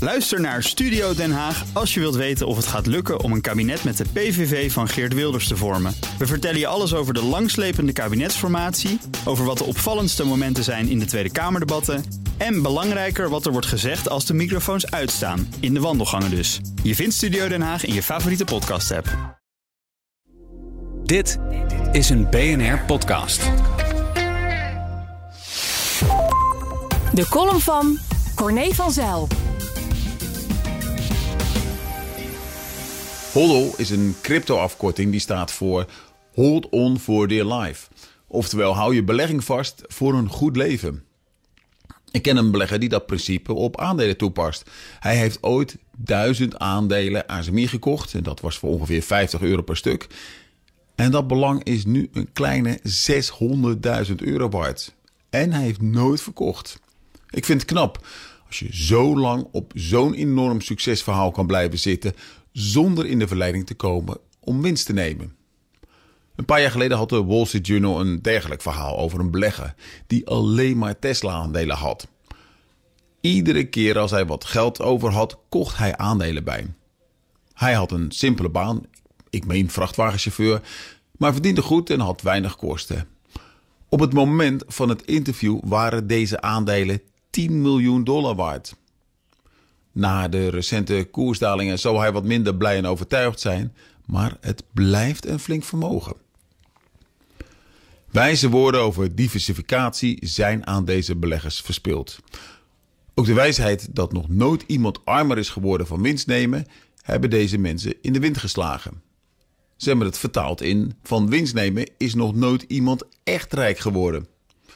Luister naar Studio Den Haag als je wilt weten of het gaat lukken om een kabinet met de PVV van Geert Wilders te vormen. We vertellen je alles over de langslepende kabinetsformatie, over wat de opvallendste momenten zijn in de Tweede Kamerdebatten en belangrijker wat er wordt gezegd als de microfoons uitstaan, in de wandelgangen dus. Je vindt Studio Den Haag in je favoriete podcast-app. Dit is een BNR-podcast. De column van Corné van Zijl. HODL is een crypto-afkorting die staat voor Hold On For Dear Life. Oftewel, hou je belegging vast voor een goed leven. Ik ken een belegger die dat principe op aandelen toepast. Hij heeft ooit 1000 aandelen ASMI gekocht. En dat was voor ongeveer €50 per stuk. En dat belang is nu een kleine €600.000 waard. En hij heeft nooit verkocht. Ik vind het knap als je zo lang op zo'n enorm succesverhaal kan blijven zitten zonder in de verleiding te komen om winst te nemen. Een paar jaar geleden had de Wall Street Journal een dergelijk verhaal over een belegger die alleen maar Tesla-aandelen had. Iedere keer als hij wat geld over had, kocht hij aandelen bij. Hij had een simpele baan, ik meen vrachtwagenchauffeur, maar verdiende goed en had weinig kosten. Op het moment van het interview waren deze aandelen $10 miljoen waard. Na de recente koersdalingen zou hij wat minder blij en overtuigd zijn, maar het blijft een flink vermogen. Wijze woorden over diversificatie zijn aan deze beleggers verspild. Ook de wijsheid dat nog nooit iemand armer is geworden van winst nemen, hebben deze mensen in de wind geslagen. Ze hebben het vertaald in: van winst nemen is nog nooit iemand echt rijk geworden.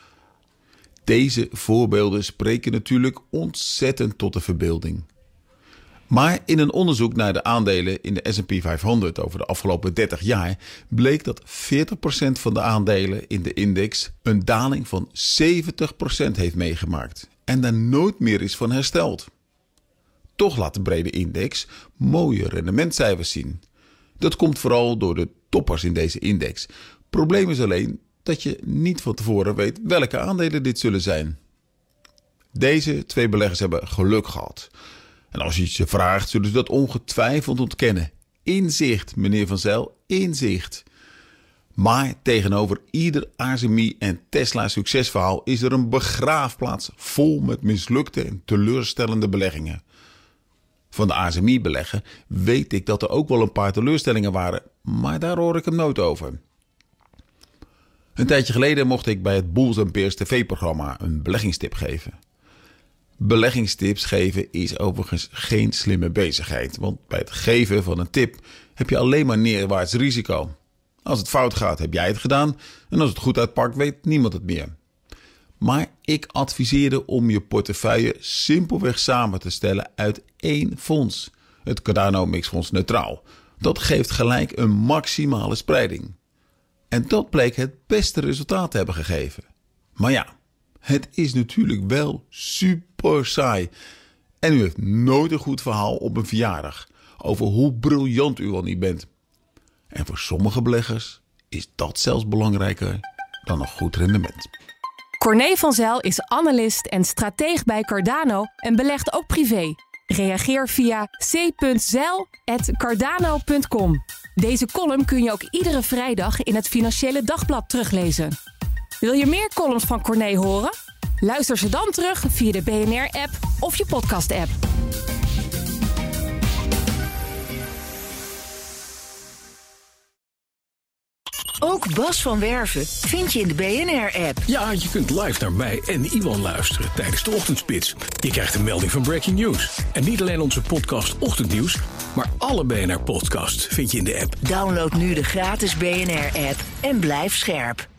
Deze voorbeelden spreken natuurlijk ontzettend tot de verbeelding. Maar in een onderzoek naar de aandelen in de S&P 500 over de afgelopen 30 jaar bleek dat 40% van de aandelen in de index een daling van 70% heeft meegemaakt en daar nooit meer is van hersteld. Toch laat de brede index mooie rendementcijfers zien. Dat komt vooral door de toppers in deze index. Probleem is alleen dat je niet van tevoren weet welke aandelen dit zullen zijn. Deze twee beleggers hebben geluk gehad. En als je ze vraagt, zullen ze dat ongetwijfeld ontkennen. Inzicht, meneer Van Zijl, inzicht. Maar tegenover ieder ASMI en Tesla succesverhaal is er een begraafplaats vol met mislukte en teleurstellende beleggingen. Van de ASMI-belegger weet ik dat er ook wel een paar teleurstellingen waren, maar daar hoor ik hem nooit over. Een tijdje geleden mocht ik bij het Bulls & Bears TV-programma een beleggingstip geven. Beleggingstips geven is overigens geen slimme bezigheid, want bij het geven van een tip heb je alleen maar neerwaarts risico. Als het fout gaat, heb jij het gedaan en als het goed uitpakt, weet niemand het meer. Maar ik adviseerde om je portefeuille simpelweg samen te stellen uit één fonds, het Cardano Mixfonds Neutraal. Dat geeft gelijk een maximale spreiding. En dat bleek het beste resultaat te hebben gegeven. Maar ja, het is natuurlijk wel super saai. En u heeft nooit een goed verhaal op een verjaardag over hoe briljant u al niet bent. En voor sommige beleggers is dat zelfs belangrijker dan een goed rendement. Corné van Zijl is analist en strateeg bij Cardano en belegt ook privé. Reageer via c.zijl@cardano.com. Deze column kun je ook iedere vrijdag in het Financiële Dagblad teruglezen. Wil je meer columns van Corné horen? Luister ze dan terug via de BNR-app of je podcast-app. Ook Bas van Werven vind je in de BNR-app. Ja, je kunt live naar mij en Iwan luisteren tijdens de ochtendspits. Je krijgt een melding van Breaking News. En niet alleen onze podcast Ochtendnieuws, maar alle BNR-podcasts vind je in de app. Download nu de gratis BNR-app en blijf scherp.